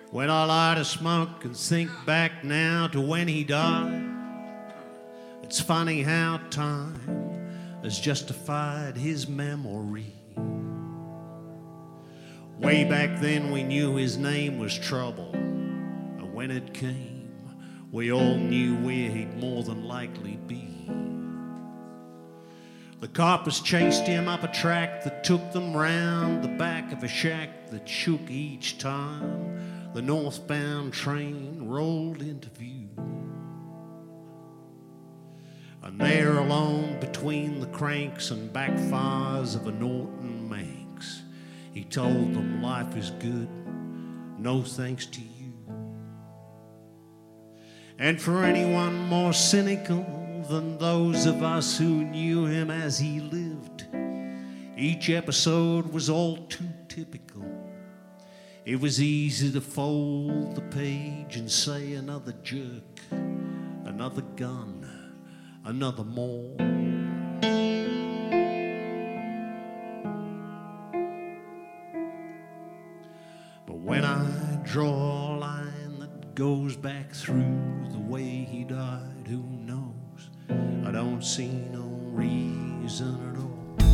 When I light a smoke and think back now to when he died, it's funny how time has justified his memory. Way back then we knew his name was Trouble, and when it came, we all knew where he'd more than likely be. The coppers chased him up a track that took them round the back of a shack that shook each time the northbound train rolled into view. And there alone between the cranks and backfires of a Norton Manx, he told them life is good, no thanks to you. And for anyone more cynical than those of us who knew him as he lived, each episode was all too typical. It was easy to fold the page and say another jerk, another gun, another more. But when I draw a line that goes back through the way he died, who knows? I don't see no reason at all.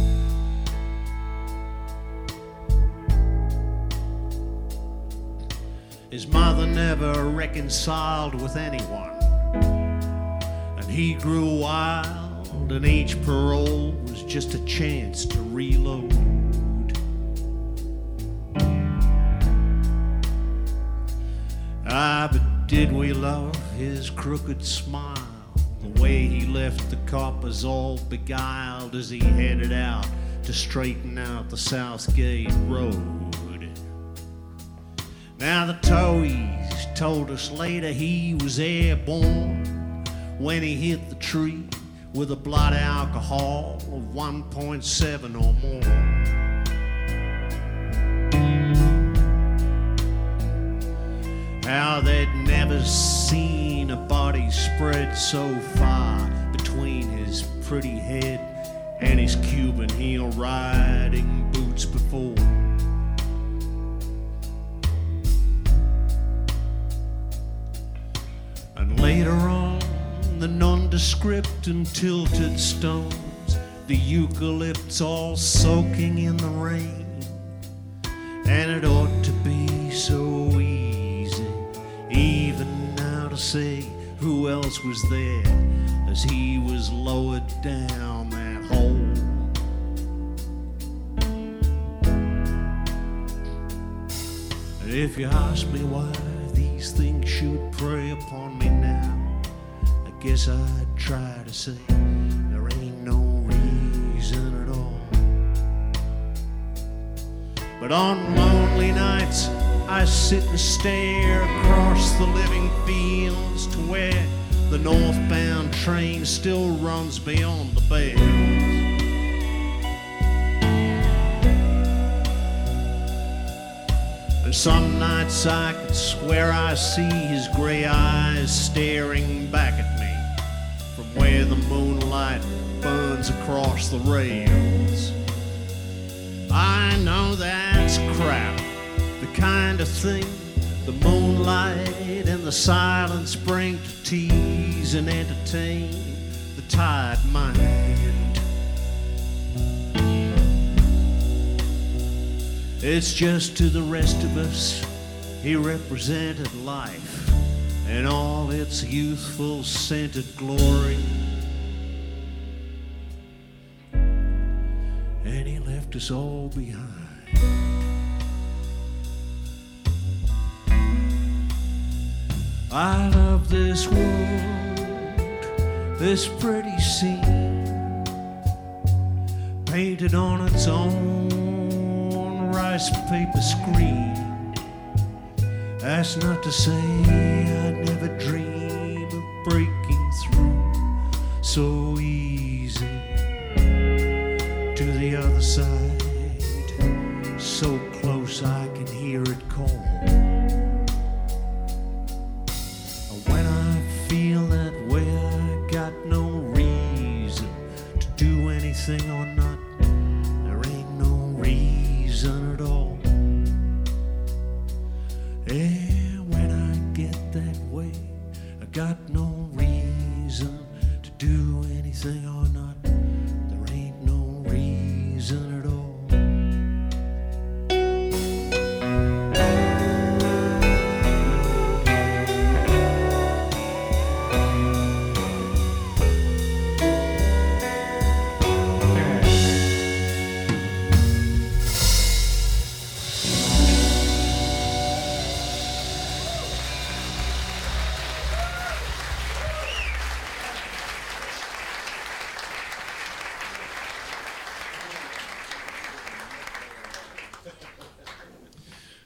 His mother never reconciled with anyone, and he grew wild, and each parole was just a chance to reload. Ah, but did we love his crooked smile, the way he left the coppers all beguiled as he headed out to straighten out the Southgate Road. Now the towies told us later he was airborne when he hit the tree with a blood alcohol of 1.7 or more. How they'd never seen a body spread so far between his pretty head and his Cuban heel riding boots before. And later on, the nondescript and tilted stones, the eucalypts all soaking in the rain. And it ought to be so easy, even now, to say who else was there as he was lowered down that hole. And if you ask me why these things should prey upon me now, I guess I'd try to say there ain't no reason at all. But on lonely nights I sit and stare across the living fields to where the northbound train still runs beyond the bells. And some nights I could swear I see his grey eyes staring back at me from where the moonlight burns across the rails. I know that's crap, the kind of thing the moonlight and the silence bring to tease and entertain the tired mind. It's just to the rest of us he represented life in all its youthful scented glory. And he left us all behind. I love this world, this pretty scene, painted on its own rice paper screen. That's not to say I'd never dream of breaking through so easy to the other side, so close I can hear it call. When I feel that way, I got no reason to do anything or not. There ain't no reason at all. Yeah. got no